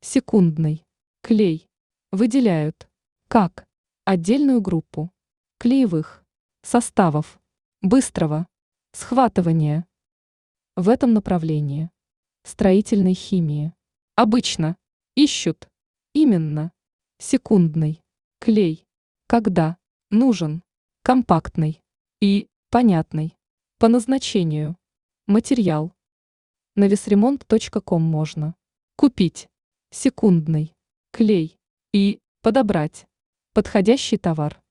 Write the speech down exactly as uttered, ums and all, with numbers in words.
Секундный клей выделяют как отдельную группу клеевых составов быстрого схватывания. В этом направлении строительной химии обычно ищут именно секундный клей, когда нужен компактный и понятный по назначению материал. На весремонт точка ком можно купить секундный клей и подобрать подходящий товар.